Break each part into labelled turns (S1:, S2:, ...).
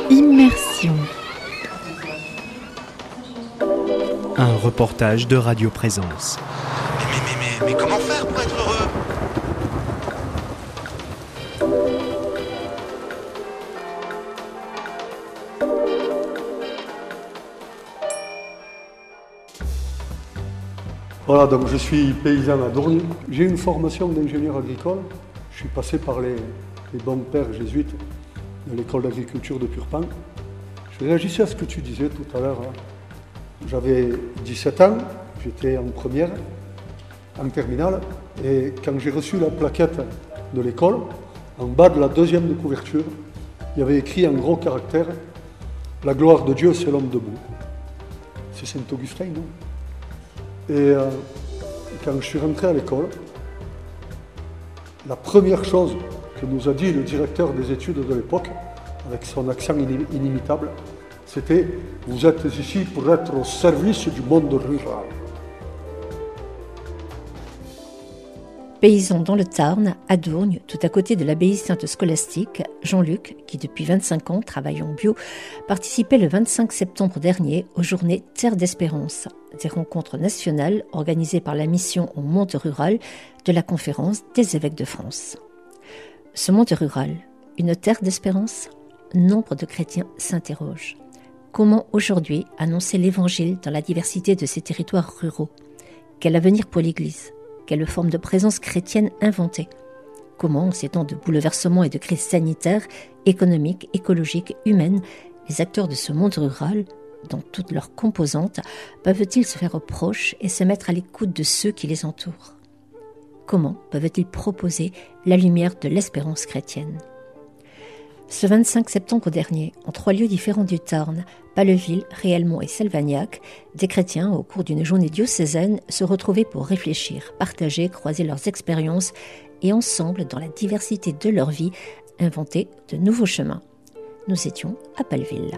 S1: Immersion. Un reportage de Radio Présence.
S2: Mais comment faire pour être heureux ?
S3: Voilà, donc je suis paysan à Dourgne. J'ai une formation d'ingénieur agricole. Je suis passé par les bons pères jésuites de l'école d'agriculture de Purpan. Je réagissais à ce que tu disais tout à l'heure. J'avais 17 ans, j'étais en première, en terminale, et quand j'ai reçu la plaquette de l'école, en bas de la deuxième de couverture, il y avait écrit en gros caractères « La gloire de Dieu, c'est l'homme debout ». C'est Saint-Augustin, non ? Et quand je suis rentré à l'école, la première chose que nous a dit le directeur des études de l'époque, avec son accent inimitable, c'était « Vous êtes ici pour être au service du monde rural ».
S4: Paysan dans le Tarn, à Dourgne, tout à côté de l'abbaye Sainte-Scolastique, Jean-Luc, qui depuis 25 ans travaille en bio, participait le 25 septembre dernier aux journées Terre d'Espérance, des rencontres nationales organisées par la mission au monde rural de la Conférence des évêques de France. Ce monde rural, une terre d'espérance ? Nombre de chrétiens s'interrogent. Comment aujourd'hui annoncer l'évangile dans la diversité de ces territoires ruraux ? Quel avenir pour l'Église ? Quelle forme de présence chrétienne inventer ? Comment, en ces temps de bouleversements et de crises sanitaires, économiques, écologiques, humaines, les acteurs de ce monde rural, dans toutes leurs composantes, peuvent-ils se faire proches et se mettre à l'écoute de ceux qui les entourent ? Comment peuvent-ils proposer la lumière de l'espérance chrétienne ? Ce 25 septembre dernier, en 3 lieux différents du Tarn, Paleville, Réalmont et Salvagnac, des chrétiens, au cours d'une journée diocésaine, se retrouvaient pour réfléchir, partager, croiser leurs expériences et ensemble, dans la diversité de leur vie, inventer de nouveaux chemins. Nous étions à Paleville.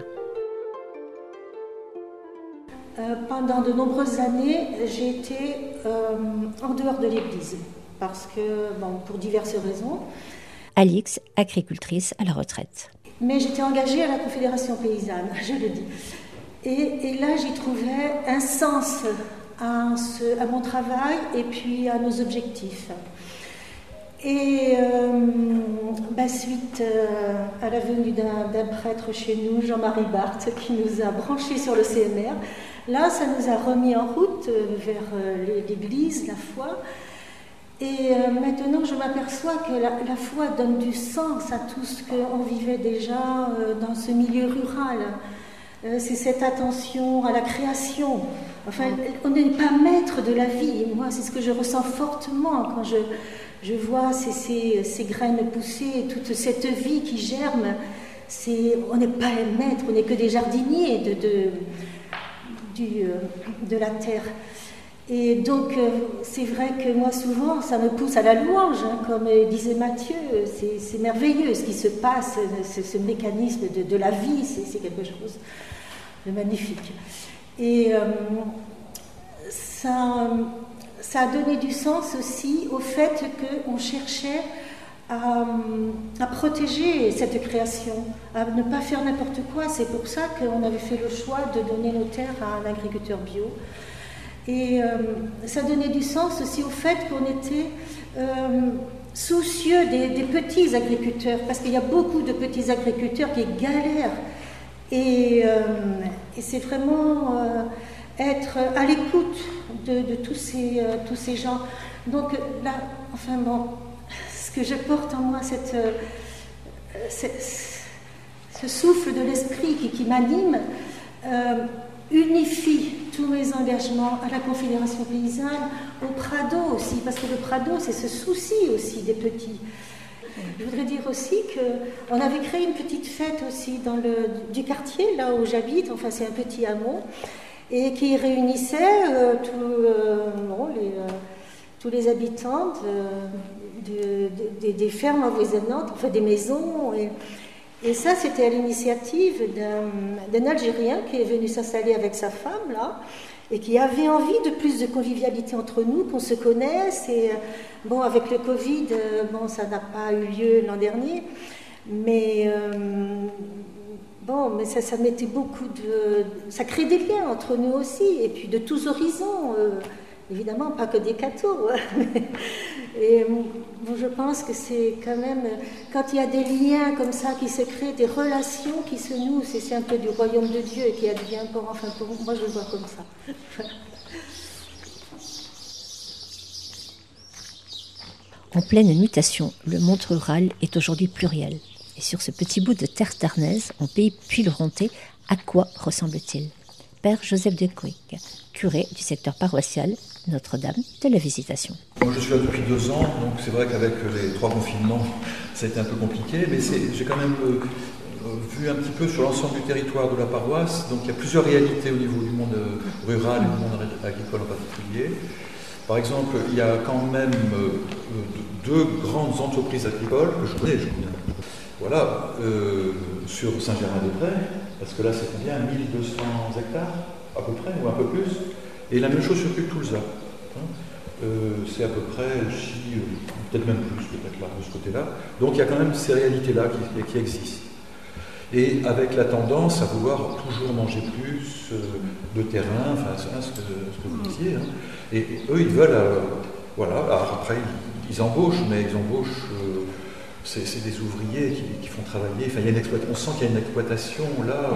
S5: Pendant de nombreuses années, j'ai été en dehors de l'Église, parce que, pour diverses raisons.
S4: Alix, agricultrice à la retraite.
S5: Mais j'étais engagée à la Confédération paysanne, je le dis. Et là, j'y trouvais un sens à mon travail et puis à nos objectifs. Et suite à la venue d'un prêtre chez nous, Jean-Marie Barthes, qui nous a branchés sur le CMR, là, ça nous a remis en route vers l'Église, la foi. Et maintenant, je m'aperçois que la foi donne du sens à tout ce qu'on vivait déjà dans ce milieu rural. C'est cette attention à la création. Enfin, on n'est pas maître de la vie. Et moi, c'est ce que je ressens fortement quand je vois ces graines pousser, toute cette vie qui germe. On n'est pas les maîtres, on n'est que des jardiniers de la terre. Et donc, c'est vrai que moi, souvent, ça me pousse à la louange, comme disait Matthieu, c'est merveilleux ce qui se passe, ce mécanisme de la vie, c'est quelque chose de magnifique. Et ça a donné du sens aussi au fait qu'on cherchait à protéger cette création, à ne pas faire n'importe quoi. C'est pour ça qu'on avait fait le choix de donner nos terres à un agriculteur bio. Et ça donnait du sens aussi au fait qu'on était soucieux des petits agriculteurs, parce qu'il y a beaucoup de petits agriculteurs qui galèrent. Et c'est vraiment être à l'écoute de tous ces gens. Donc là, ce que je porte en moi, ce souffle de l'esprit qui m'anime, unifie tous mes engagements à la Confédération paysanne, au Prado aussi, parce que le Prado, c'est ce souci aussi des petits. Je voudrais dire aussi qu'on avait créé une petite fête aussi du quartier, là où j'habite, enfin c'est un petit hameau, et qui réunissait tous les habitants des fermes avoisinantes, enfin des maisons. Et ça, c'était à l'initiative d'un Algérien qui est venu s'installer avec sa femme, là, et qui avait envie de plus de convivialité entre nous, qu'on se connaisse. Et avec le Covid, ça n'a pas eu lieu l'an dernier, mais Bon, mais ça mettait beaucoup de... Ça crée des liens entre nous aussi, et puis de tous horizons. Évidemment, pas que des cathos. Et bon, je pense que c'est quand même... Quand il y a des liens comme ça qui se créent, des relations qui se nouent, c'est un peu du royaume de Dieu et qui advient pour... Enfin, pour moi, je le vois comme ça.
S4: En pleine mutation, le monde rural est aujourd'hui pluriel. Et sur ce petit bout de terre tarnaise, en pays puy-laurentais, à quoi ressemble-t-il ? Père Joseph de Couic, curé du secteur paroissial Notre-Dame de la Visitation.
S6: Moi, je suis là depuis 2 ans, donc c'est vrai qu'avec les 3 confinements, ça a été un peu compliqué, mais j'ai quand même vu un petit peu sur l'ensemble du territoire de la paroisse. Donc il y a plusieurs réalités au niveau du monde rural et du monde agricole en particulier. Par exemple, il y a quand même 2 grandes entreprises agricoles que je connais. Voilà, sur Saint-Germain-des-Prés, parce que là c'est bien 1200 hectares à peu près, ou un peu plus, et la même chose sur Toulouse. C'est à peu près aussi, peut-être même plus, peut-être là, de ce côté-là. Donc il y a quand même ces réalités-là qui existent. Et avec la tendance à vouloir toujours manger plus de terrain, enfin ce que vous disiez. Hein. Et eux, ils veulent, voilà, alors après ils embauchent, mais ils embauchent, c'est des ouvriers qui font travailler, enfin, on sent qu'il y a une exploitation là.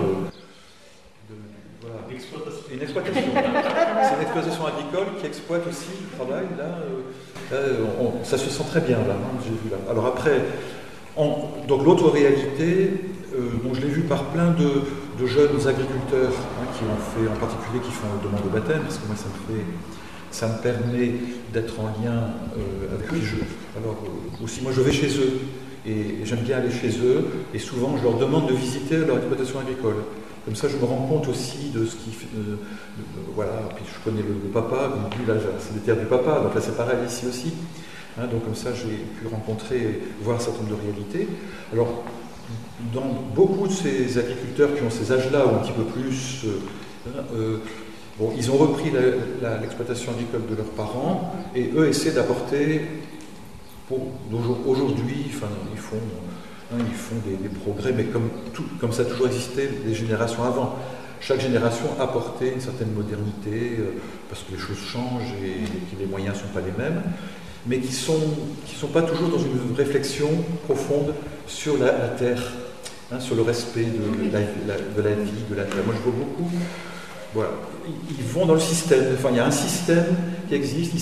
S6: Voilà. Une exploitation. C'est une exploitation agricole qui exploite aussi le travail. Là, ça se sent très bien là, hein, j'ai vu là. Alors après, donc l'autre réalité, je l'ai vu par plein de jeunes agriculteurs qui ont fait, en particulier qui font une demande de baptême, parce que moi ça me permet d'être en lien avec les jeux. Alors aussi, moi je vais chez eux et j'aime bien aller chez eux et souvent je leur demande de visiter leur exploitation agricole. Comme ça, je me rends compte aussi de ce qui fait. Voilà, puis je connais le papa, donc lui, là, c'est les terres du papa, donc là, c'est pareil ici aussi. Hein, donc, comme ça, j'ai pu rencontrer, voir un certain nombre de réalités. Alors, dans beaucoup de ces agriculteurs qui ont ces âges-là, ou un petit peu plus, bon, ils ont repris l'exploitation agricole de leurs parents, et eux essaient d'apporter, aujourd'hui, enfin, ils font des progrès, mais comme ça a toujours existé des générations avant. Chaque génération a apporté une certaine modernité, parce que les choses changent et que les moyens ne sont pas les mêmes, mais qui sont pas toujours dans une réflexion profonde sur la terre, hein, sur le respect de la vie, de la terre. Moi je vois beaucoup, voilà, ils vont dans le système, enfin il y a un système qui existe,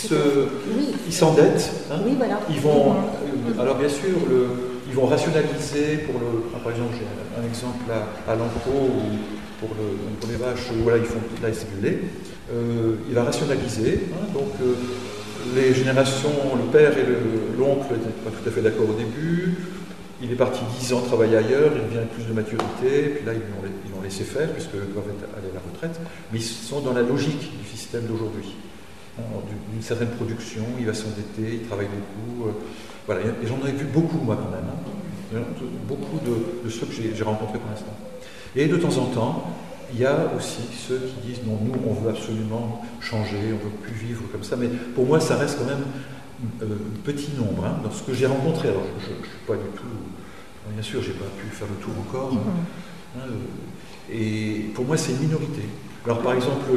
S6: ils s'endettent, hein,
S5: oui, voilà.
S6: Ils vont, alors bien sûr, ils vont rationaliser par exemple, j'ai un exemple à l'Ancaux pour les vaches, où voilà, ils font toute la SBL, il va rationaliser, hein, donc les générations, le père et l'oncle n'étaient pas tout à fait d'accord au début, il est parti 10 ans travailler ailleurs, il vient avec plus de maturité, puis là ils l'ont laissé faire puisqu'ils doivent aller à la retraite, mais ils sont dans la logique du système d'aujourd'hui. D'une certaine production, il va s'endetter, il travaille beaucoup, voilà, et j'en ai vu beaucoup moi quand même, hein. Beaucoup de ceux que j'ai rencontrés pour l'instant. Et de temps en temps, il y a aussi ceux qui disent non, nous on veut absolument changer, on ne veut plus vivre comme ça, mais pour moi ça reste quand même un petit nombre, hein, dans ce que j'ai rencontré. Alors je ne suis pas du tout, bien sûr j'ai pas pu faire le tour encore, hein, et pour moi c'est une minorité. Alors par exemple,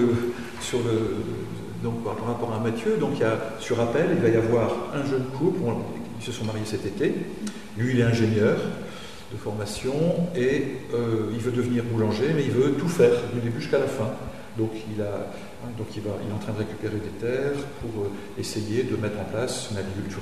S6: donc par rapport à Mathieu, donc sur appel, il va y avoir un jeune couple, ils se sont mariés cet été, lui il est ingénieur de formation et il veut devenir boulanger, mais il veut tout faire du début jusqu'à la fin. Donc il est en train de récupérer des terres pour essayer de mettre en place une agriculture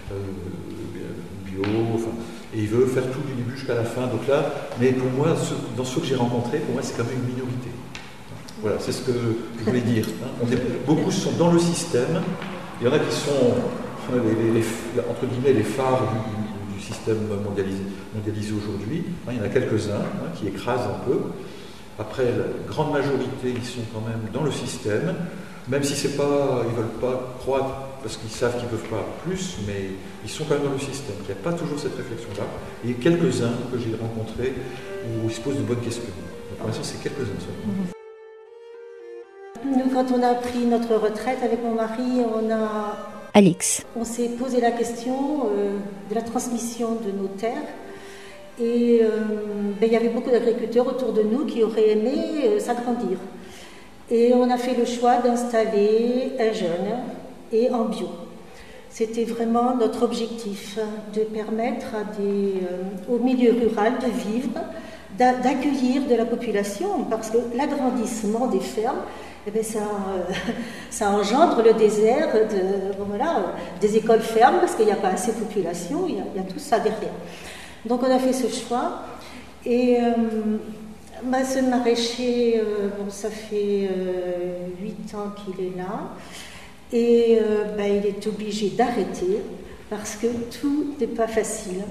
S6: bio, enfin, et il veut faire tout du début jusqu'à la fin. Donc là, mais pour moi, dans ceux que j'ai rencontrés, pour moi c'est quand même une minorité. Voilà, c'est ce que je voulais dire. Hein. Beaucoup sont dans le système, il y en a qui sont entre guillemets les phares du système mondialisé aujourd'hui. Hein, il y en a quelques-uns qui écrasent un peu. Après, la grande majorité, ils sont quand même dans le système, même si ils ne veulent pas croître parce qu'ils savent qu'ils ne peuvent pas plus, mais ils sont quand même dans le système. Il n'y a pas toujours cette réflexion-là. Et quelques-uns que j'ai rencontrés où ils se posent de bonnes questions. Donc, pour l'instant, c'est quelques-uns seulement.
S5: Nous, quand on a pris notre retraite avec mon mari, on s'est posé la question de la transmission de nos terres. Et il y avait beaucoup d'agriculteurs autour de nous qui auraient aimé s'agrandir. Et on a fait le choix d'installer un jeune et en bio. C'était vraiment notre objectif, de permettre au milieu rural de vivre, d'accueillir de la population, parce que l'agrandissement des fermes, eh bien, ça engendre le désert des écoles fermes, parce qu'il n'y a pas assez de population, il y a tout ça derrière. Donc on a fait ce choix, et ce maraîcher, ça fait 8 ans qu'il est là, et il est obligé d'arrêter, parce que tout n'est pas facile.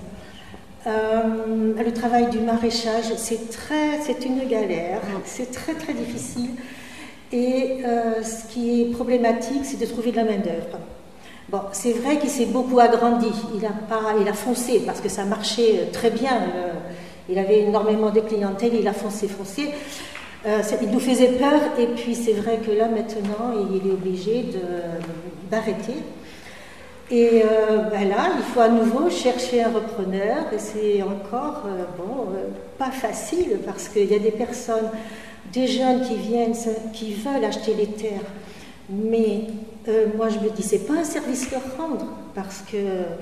S5: Le travail du maraîchage, c'est une galère, c'est très très difficile. Et ce qui est problématique, c'est de trouver de la main-d'œuvre. Bon, c'est vrai qu'il s'est beaucoup agrandi, il a foncé parce que ça marchait très bien. Il avait énormément de clientèle, il a foncé. Il nous faisait peur, et puis c'est vrai que là maintenant, il est obligé d'arrêter. Et là, il faut à nouveau chercher un repreneur, et c'est encore pas facile, parce qu'il y a des personnes, des jeunes qui veulent acheter les terres, mais moi je me dis, c'est pas un service leur rendre, parce que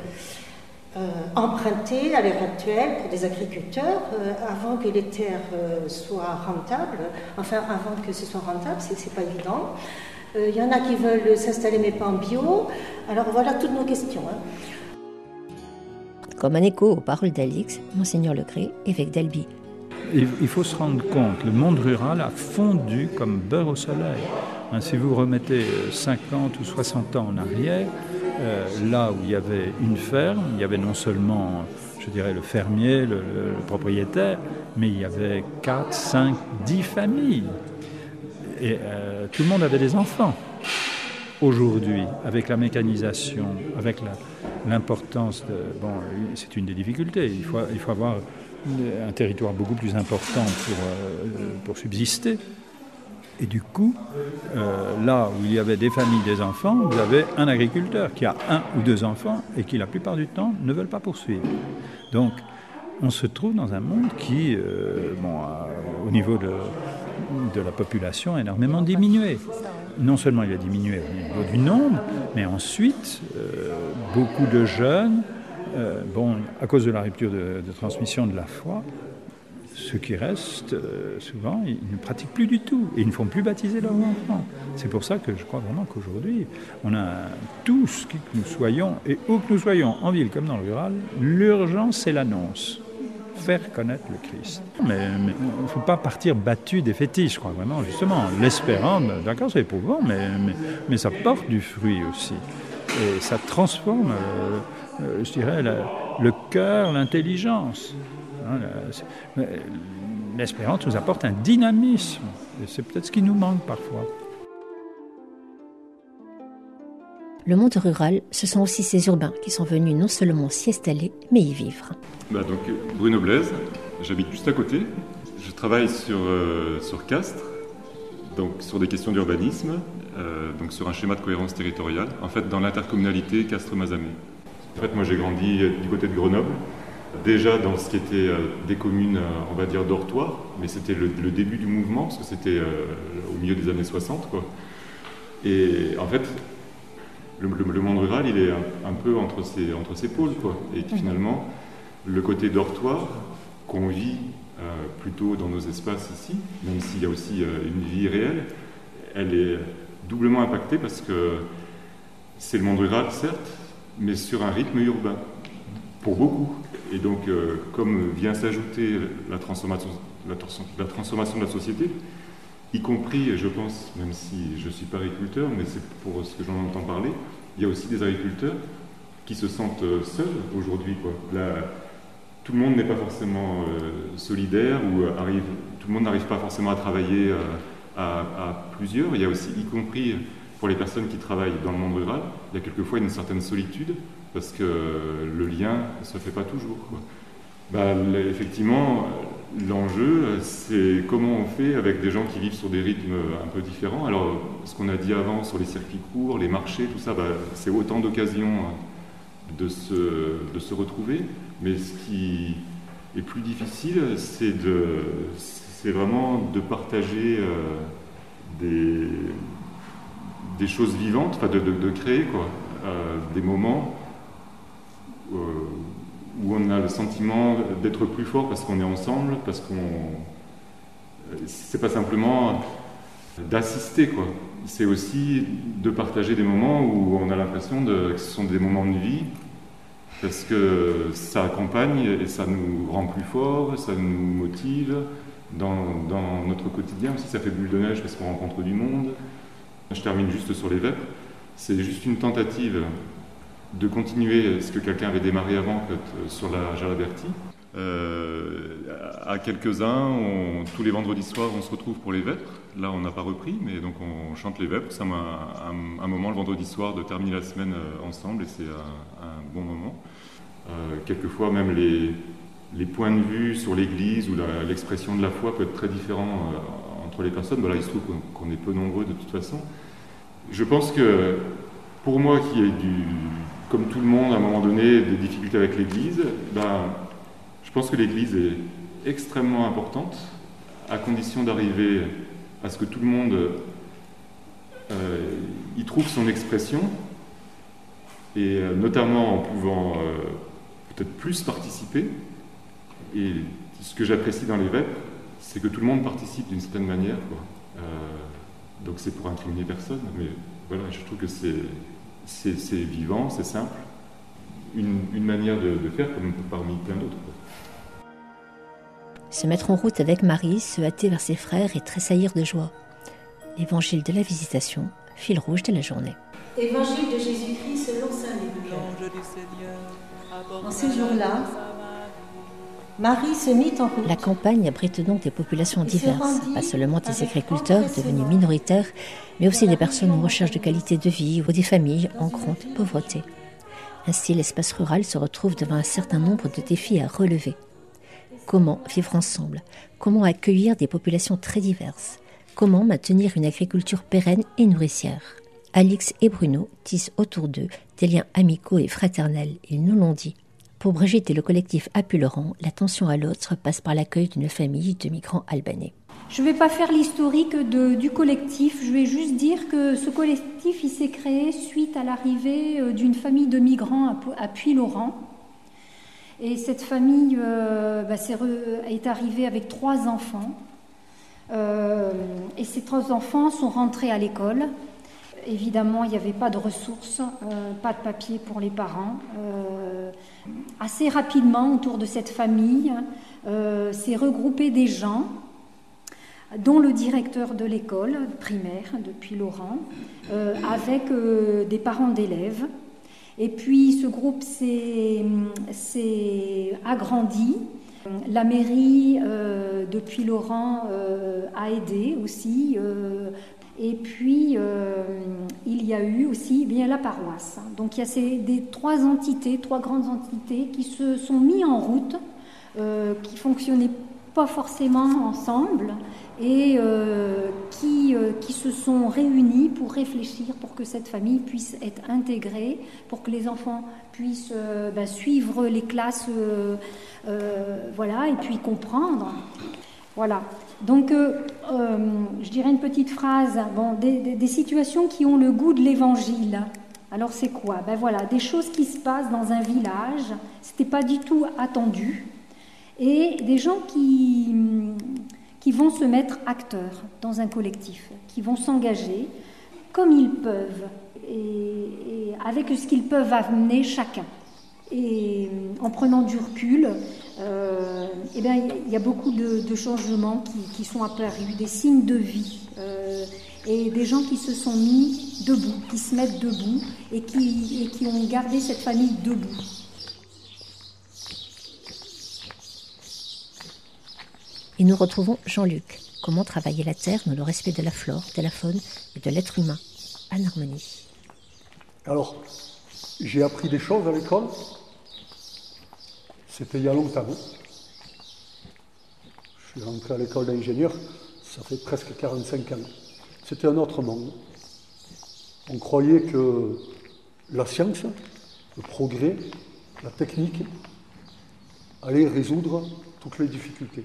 S5: emprunter à l'heure actuelle pour des agriculteurs, avant que les terres soient rentables, avant que ce soit rentable, c'est pas évident. Il y en a qui veulent s'installer mais pas en bio. Alors voilà toutes nos questions.
S4: Comme un écho aux paroles d'Alix, Monseigneur Legré, évêque d'Albi.
S7: Il faut se rendre compte, le monde rural a fondu comme beurre au soleil. Si vous remettez 50 ou 60 ans en arrière, là où il y avait une ferme, il y avait non seulement, je dirais, le fermier, le propriétaire, mais il y avait 4, 5, 10 familles. Et tout le monde avait des enfants. Aujourd'hui, avec la mécanisation, avec l'importance c'est une des difficultés. Il faut avoir un territoire beaucoup plus important pour subsister. Et du coup, là où il y avait des familles, des enfants, vous avez un agriculteur qui a 1 ou 2 enfants et qui, la plupart du temps, ne veulent pas poursuivre. Donc, on se trouve dans un monde qui, au niveau de la population, a énormément diminué. Non seulement il a diminué au niveau du nombre, mais ensuite, beaucoup de jeunes, à cause de la rupture de transmission de la foi, ceux qui restent, souvent, ils ne pratiquent plus du tout et ils ne font plus baptiser leurs enfants. C'est pour ça que je crois vraiment qu'aujourd'hui, on a tous, qui que nous soyons, et où que nous soyons, en ville comme dans le rural, l'urgence, c'est l'annonce. Faire connaître le Christ. Mais il ne faut pas partir battu des fétiches, je crois vraiment, justement. L'espérance, d'accord, c'est éprouvant, mais ça porte du fruit aussi. Et ça transforme, je dirais, le cœur, l'intelligence. L'espérance nous apporte un dynamisme. Et c'est peut-être ce qui nous manque parfois.
S4: Le monde rural, ce sont aussi ces urbains qui sont venus non seulement s'y installer, mais y vivre.
S8: Donc, Bruno Blaise, j'habite juste à côté. Je travaille sur Castres, donc sur des questions d'urbanisme, donc sur un schéma de cohérence territoriale, en fait dans l'intercommunalité Castres-Mazamet. En fait, moi j'ai grandi du côté de Grenoble, déjà dans ce qui était des communes, on va dire, dortoirs, mais c'était le début du mouvement, parce que c'était au milieu des années 60, quoi. Et en fait, le monde rural, il est un peu entre ces pôles, quoi. Et finalement, le côté dortoir qu'on vit plutôt dans nos espaces ici, même s'il y a aussi une vie réelle, elle est doublement impactée parce que c'est le monde rural, certes, mais sur un rythme urbain, pour beaucoup. Et donc, comme vient s'ajouter la transformation de la société, y compris, je pense, même si je ne suis pas agriculteur, mais c'est pour ce que j'en entends parler, il y a aussi des agriculteurs qui se sentent seuls aujourd'hui, quoi. Là, tout le monde n'est pas forcément solidaire, ou tout le monde n'arrive pas forcément à travailler à plusieurs. Il y a aussi, y compris pour les personnes qui travaillent dans le monde rural, il y a quelquefois une certaine solitude, parce que le lien ne se fait pas toujours, quoi. Effectivement, l'enjeu, c'est comment on fait avec des gens qui vivent sur des rythmes un peu différents. Alors, ce qu'on a dit avant sur les circuits courts, les marchés, tout ça, c'est autant d'occasions de se retrouver. Mais ce qui Et plus difficile, c'est vraiment de partager des choses vivantes, enfin de créer quoi, des moments où on a le sentiment d'être plus fort parce qu'on est ensemble, parce qu'on... C'est pas simplement d'assister, quoi. C'est aussi de partager des moments où on a l'impression que ce sont des moments de vie, parce que ça accompagne et ça nous rend plus forts, ça nous motive dans notre quotidien aussi. Ça fait boule de neige parce qu'on rencontre du monde. Je termine juste sur les vêpres. C'est juste une tentative de continuer ce que quelqu'un avait démarré avant sur la Jalabertie. À quelques-uns, tous les vendredis soirs, on se retrouve pour les vêpres. Là, on n'a pas repris, mais donc on chante les vêpres. C'est un moment le vendredi soir de terminer la semaine ensemble et c'est un bon moment. Quelquefois, même les points de vue sur l'Église ou l'expression de la foi peut être très différent entre les personnes. Ben là, il se trouve qu'on est peu nombreux de toute façon. Je pense que pour moi, qui ai comme tout le monde, à un moment donné, des difficultés avec l'Église, je pense que l'Église est extrêmement importante, à condition d'arriver à ce que tout le monde y trouve son expression, et notamment en pouvant peut-être plus participer. Et ce que j'apprécie dans les vêpres, c'est que tout le monde participe d'une certaine manière, quoi. Donc c'est pour incriminer personne, mais voilà, je trouve que c'est vivant, c'est simple, une manière de faire comme parmi plein d'autres, quoi.
S4: Se mettre en route avec Marie, se hâter vers ses frères et tressaillir de joie. Évangile de la Visitation, fil rouge de la journée.
S5: Évangile de Jésus-Christ selon saint Luc. En ces jours-là, Marie se mit en route.
S4: La campagne abrite donc des populations diverses, pas seulement des agriculteurs devenus minoritaires, mais aussi des personnes en recherche de qualité de vie ou des familles en grande pauvreté. Ainsi, l'espace rural se retrouve devant un certain nombre de défis à relever. Comment vivre ensemble? Comment accueillir des populations très diverses? Comment maintenir une agriculture pérenne et nourricière? Alix et Bruno tissent autour d'eux des liens amicaux et fraternels, ils nous l'ont dit. Pour Brigitte et le collectif Appulerand, l'attention à l'autre passe par l'accueil d'une famille de migrants albanais.
S9: Je ne vais pas faire l'historique du collectif, je vais juste dire que ce collectif il s'est créé suite à l'arrivée d'une famille de migrants à Puylaurens. Et cette famille est arrivée avec 3 enfants. Et ces 3 enfants sont rentrés à l'école. Évidemment, il n'y avait pas de ressources, pas de papier pour les parents. Assez rapidement, autour de cette famille, s'est regroupé des gens, dont le directeur de l'école primaire de Puylaurens, avec des parents d'élèves. Et puis ce groupe s'est agrandi. La mairie de Puylaurens a aidé aussi. Et puis il y a eu aussi bien la paroisse. Donc il y a 3 grandes entités qui se sont mis en route, qui fonctionnaient pas forcément ensemble et qui se sont réunis pour réfléchir pour que cette famille puisse être intégrée, pour que les enfants puissent suivre les classes, et puis comprendre. Voilà. Donc, je dirais une petite phrase. Des situations qui ont le goût de l'évangile. Alors, c'est quoi? Des choses qui se passent dans un village. C'était pas du tout attendu. Et des gens qui vont se mettre acteurs dans un collectif, qui vont s'engager comme ils peuvent et avec ce qu'ils peuvent amener chacun. Et en prenant du recul, il y a beaucoup de changements qui sont apparus, des signes de vie, et des gens qui se sont mis debout, qui se mettent debout et qui ont gardé cette famille debout.
S4: Et nous retrouvons Jean-Luc. Comment travailler la terre dans le respect de la flore, de la faune et de l'être humain, en harmonie.
S3: Alors, j'ai appris des choses à l'école. C'était il y a longtemps. Je suis rentré à l'école d'ingénieur, ça fait presque 45 ans. C'était un autre monde. On croyait que la science, le progrès, la technique allait résoudre toutes les difficultés.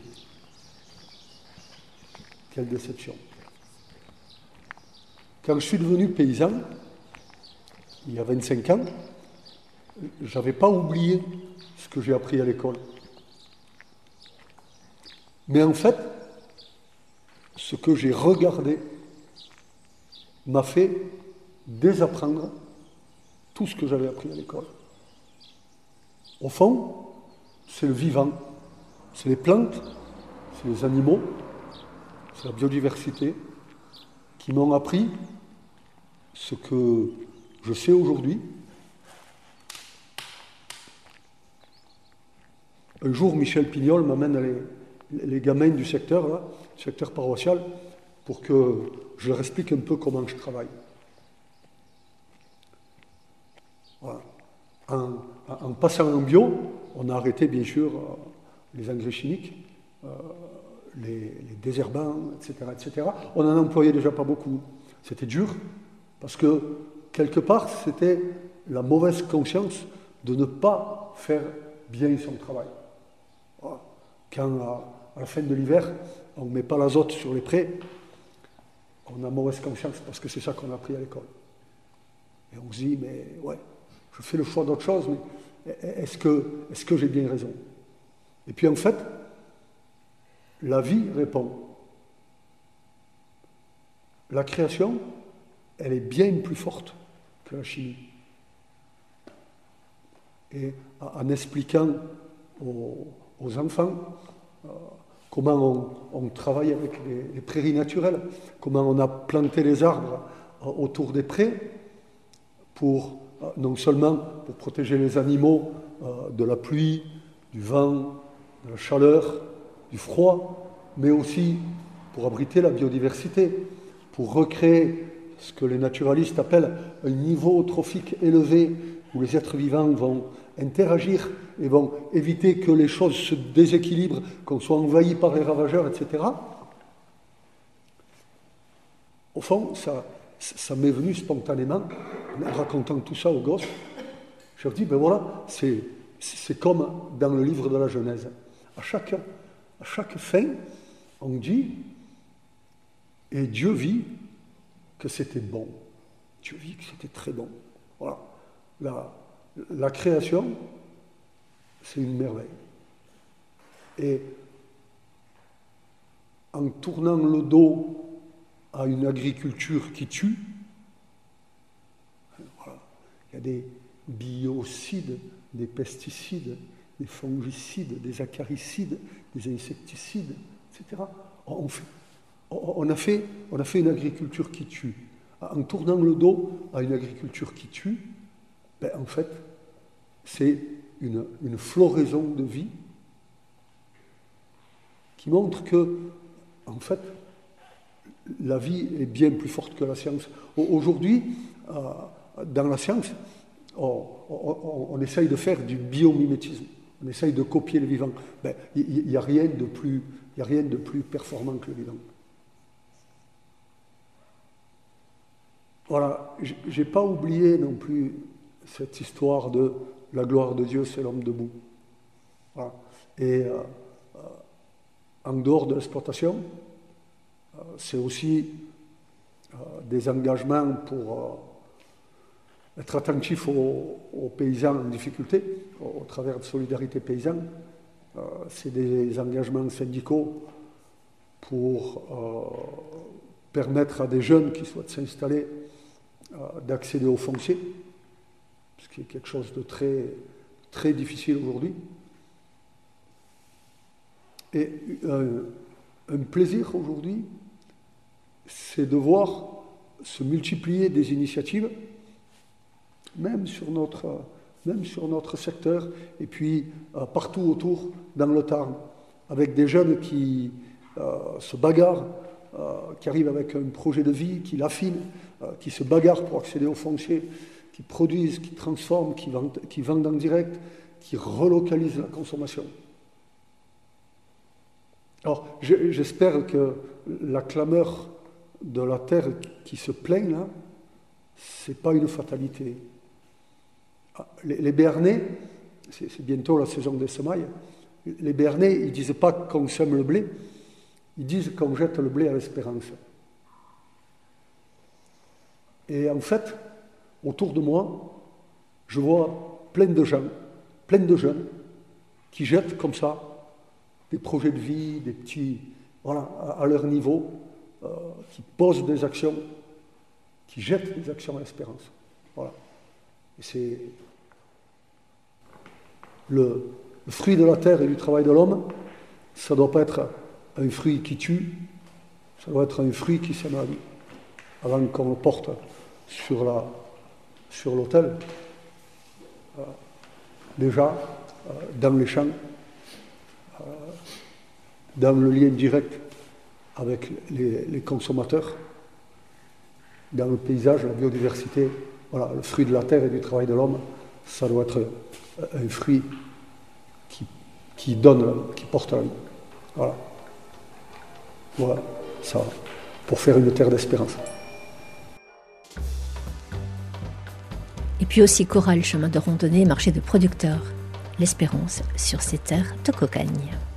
S3: Quelle déception. Quand je suis devenu paysan, il y a 25 ans, je n'avais pas oublié ce que j'ai appris à l'école. Mais en fait, ce que j'ai regardé m'a fait désapprendre tout ce que j'avais appris à l'école. Au fond, c'est le vivant, c'est les plantes, c'est les animaux, c'est la biodiversité qui m'ont appris ce que je sais aujourd'hui. Un jour, Michel Pignol m'amène les gamins du secteur, là, secteur paroissial, pour que je leur explique un peu comment je travaille. Voilà. En passant en bio, on a arrêté bien sûr les engrais chimiques, les désherbants, etc. On n'en employait déjà pas beaucoup. C'était dur, parce que quelque part, c'était la mauvaise conscience de ne pas faire bien son travail. Voilà. Quand à la fin de l'hiver, on ne met pas l'azote sur les prés, on a mauvaise conscience parce que c'est ça qu'on a appris à l'école. Et on se dit, mais ouais, je fais le choix d'autre chose, mais est-ce que j'ai bien raison? Et puis en fait, la vie répond. La création, elle est bien plus forte que la chimie. Et en expliquant aux enfants comment on travaille avec les prairies naturelles, comment on a planté les arbres autour des prés pour non seulement pour protéger les animaux de la pluie, du vent, de la chaleur, du froid, mais aussi pour abriter la biodiversité, pour recréer ce que les naturalistes appellent un niveau trophique élevé où les êtres vivants vont interagir et vont éviter que les choses se déséquilibrent, qu'on soit envahi par les ravageurs, etc. Au fond, ça m'est venu spontanément, en racontant tout ça aux gosses. Je leur dis, ben voilà, c'est comme dans le livre de la Genèse. À chaque fin, on dit, et Dieu vit que c'était bon. Dieu vit que c'était très bon. Voilà. La création, c'est une merveille. Et en tournant le dos à une agriculture qui tue, voilà, il y a des biocides, des pesticides, des fongicides, des acaricides, des insecticides, etc. On a fait une agriculture qui tue. En tournant le dos à une agriculture qui tue, ben, en fait, c'est une floraison de vie qui montre que, en fait, la vie est bien plus forte que la science. Aujourd'hui, dans la science, on essaye de faire du biomimétisme. On essaye de copier le vivant. Ben, il n'y a rien de plus performant que le vivant. Voilà, je n'ai pas oublié non plus cette histoire de la gloire de Dieu, c'est l'homme debout. Voilà. Et en dehors de l'exploitation, c'est aussi des engagements pour être attentif aux paysans en difficulté, au travers de Solidarité Paysanne. C'est des engagements syndicaux pour permettre à des jeunes qui souhaitent s'installer d'accéder au foncier, ce qui est quelque chose de très, très difficile aujourd'hui. Et un plaisir aujourd'hui, c'est de voir se multiplier des initiatives, même sur notre secteur, et puis partout autour dans le Tarn, avec des jeunes qui se bagarrent, qui arrivent avec un projet de vie, qui l'affinent, qui se bagarrent pour accéder au foncier, qui produisent, qui transforment, qui vendent en direct, qui relocalisent la consommation. Alors, j'espère que la clameur de la terre qui se plaint, là, c'est pas une fatalité. Les Béarnais, c'est bientôt la saison des semailles, Les Béarnais, ils ne disent pas qu'on sème le blé, ils disent qu'on jette le blé à l'espérance. Et en fait, autour de moi, je vois plein de gens, plein de jeunes, qui jettent comme ça des projets de vie, des petits, voilà, à leur niveau, qui posent des actions, qui jettent des actions à l'espérance. Voilà. Et c'est le fruit de la terre et du travail de l'homme, ça ne doit pas être un fruit qui tue, ça doit être un fruit qui sème la vie. Avant qu'on le porte sur l'autel, déjà, dans les champs, dans le lien direct avec les consommateurs, dans le paysage, la biodiversité, voilà, le fruit de la terre et du travail de l'homme, ça doit être un fruit qui donne, qui porte la vie. Voilà. Voilà, ça, pour faire une terre d'espérance.
S4: Et puis aussi chorale, chemin de randonnée, marché de producteurs. L'espérance sur ces terres de cocagne.